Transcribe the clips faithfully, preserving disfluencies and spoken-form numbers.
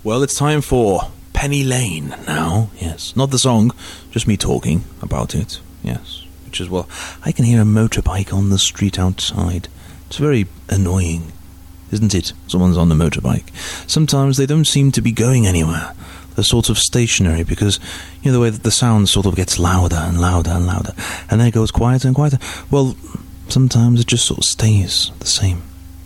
Well, it's time for Penny Lane now. Yes, not the song, just me talking about it. Yes, which is, well, I can hear a motorbike on the street outside. It's very annoying, isn't it? Someone's on the motorbike. Sometimes they don't seem to be going anywhere. They're sort of stationary because, you know, the way that the sound sort of gets louder and louder and louder, and then it goes quieter and quieter. Well, sometimes it just sort of stays the same.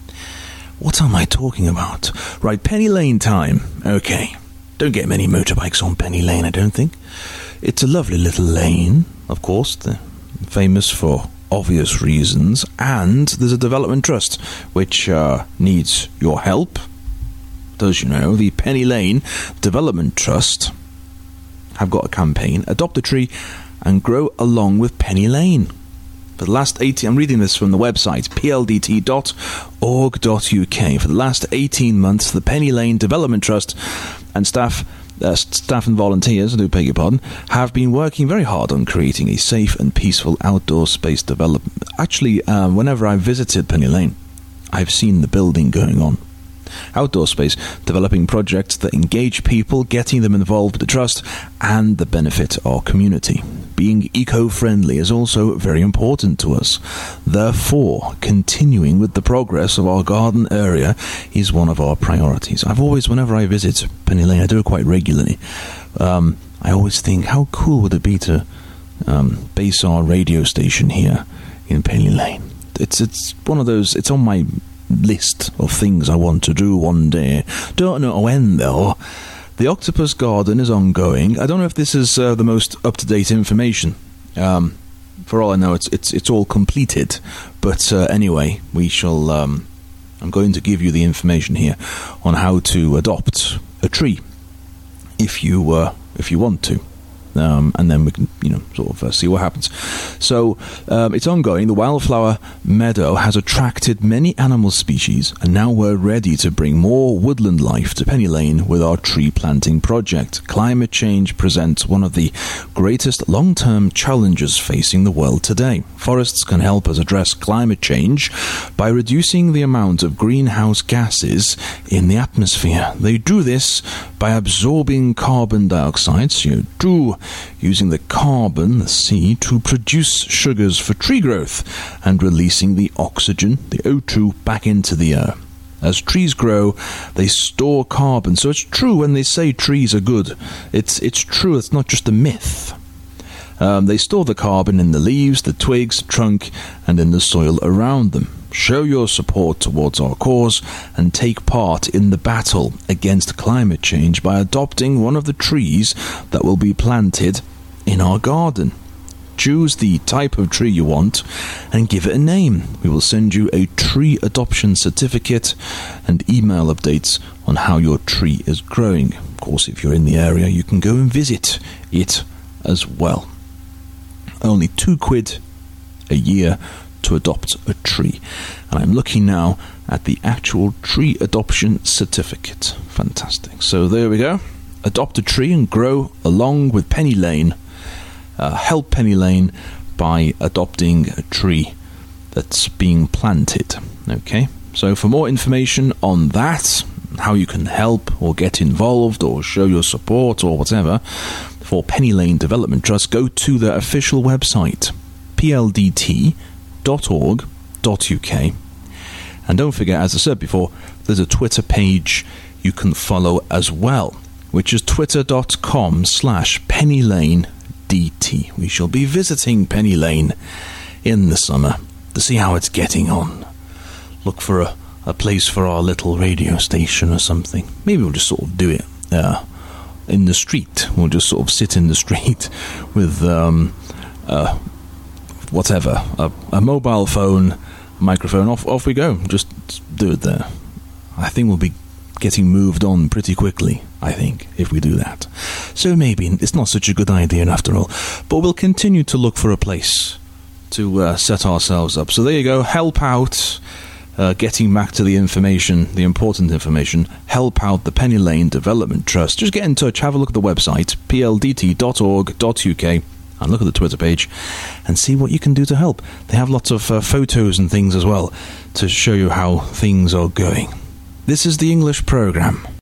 What am I talking about? Right, Penny Lane time. Okay. Don't get many motorbikes on Penny Lane, I don't think. It's a lovely little lane, of course, the, famous for obvious reasons, and there's a development trust which uh, needs your help. Does you know, the Penny Lane Development Trust have got a campaign, Adopt a Tree and Grow Along with Penny Lane. For the last eighteen, I'm reading this from the website, p l d t dot org dot u k. For the last eighteen months, the Penny Lane Development Trust and staff uh, staff and volunteers, I do beg your pardon, have been working very hard on creating a safe and peaceful outdoor space development. Actually, um, whenever I visited Penny Lane, I've seen the building going on. Outdoor space developing projects that engage people, getting them involved with the trust and the benefit our community. Being eco-friendly is also very important to us. Therefore, continuing with the progress of our garden area is one of our priorities. I've always, whenever I visit Penny Lane, I do it quite regularly, um, I always think, how cool would it be to um, base our radio station here in Penny Lane? It's, it's one of those, it's on my list of things I want to do one day. Don't know when, though. The Octopus Garden is ongoing. I don't know if this is uh, the most up-to-date information. Um, for all I know, it's it's it's all completed. But uh, anyway, we shall. Um, I'm going to give you the information here on how to adopt a tree, if you uh, if you want to. Um, and then we can, you know, sort of uh, see what happens. So um, it's ongoing. The wildflower meadow has attracted many animal species, and now we're ready to bring more woodland life to Penny Lane with our tree planting project. Climate change presents one of the greatest long-term challenges facing the world today. Forests can help us address climate change by reducing the amount of greenhouse gases in the atmosphere. They do this by absorbing carbon dioxide, C O two, using the carbon, the C, to produce sugars for tree growth and releasing the oxygen, the O two, back into the air. As trees grow, they store carbon. So it's true when they say trees are good. It's it's true. It's not just a myth. Um, they store the carbon in the leaves, the twigs, trunk, and in the soil around them. Show your support towards our cause and take part in the battle against climate change by adopting one of the trees that will be planted in our garden. Choose the type of tree you want and give it a name. We will send you a tree adoption certificate and email updates on how your tree is growing. Of course, if you're in the area, you can go and visit it as well. Only two quid a year to adopt a tree. And I'm looking now at the actual tree adoption certificate. Fantastic. So there we go. Adopt a tree and grow along with Penny Lane. Uh, help Penny Lane by adopting a tree that's being planted. Okay, so for more information on that, how you can help or get involved or show your support or whatever for Penny Lane Development Trust, go to their official website, p l d t dot org dot u k. And don't forget, as I said before, there's a Twitter page you can follow as well, which is twitter.com slash pennylanedt. We shall be visiting Penny Lane in the summer to see how it's getting on. Look for a, a place for our little radio station or something. Maybe we'll just sort of do it uh, in the street. We'll just sort of sit in the street with um, uh, whatever, a, a mobile phone, a microphone. Off, off we go. Just do it there. I think we'll be getting moved on pretty quickly, I think, if we do that. So maybe it's not such a good idea after all, but we'll continue to look for a place to uh, set ourselves up. So there you go. Help out, uh, getting back to the information, the important information, help out the Penny Lane Development Trust. Just get in touch, have a look at the website, p l d t dot org dot u k, and look at the Twitter page and see what you can do to help. They have lots of uh, photos and things as well to show you how things are going. This is the English program.